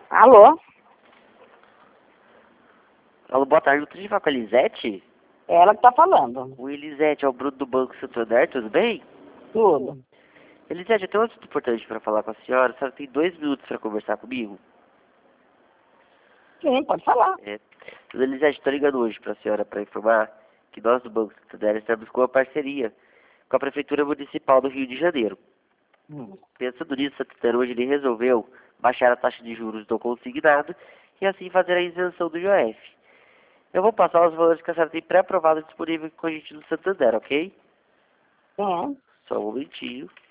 Alô? Alô, boa tarde. Eu preciso falar com a Elisete? É ela que tá falando. O Elisete é o Bruno do Banco Santander, tudo bem? Tudo. Elisete, eu tenho um assunto importante para falar com a senhora. A senhora tem 2 minutos para conversar comigo? Sim, pode falar. Elisete, estou ligando hoje para a senhora para informar que nós do Banco Santander estamos com uma parceria com a Prefeitura Municipal do Rio de Janeiro. Pensando nisso, o Santander hoje ele resolveu baixar a taxa de juros do consignado e assim fazer a isenção do IOF. Eu vou passar os valores que a senhora tem pré-aprovado disponível com a gente no Santander, ok? Sim. Só um momentinho.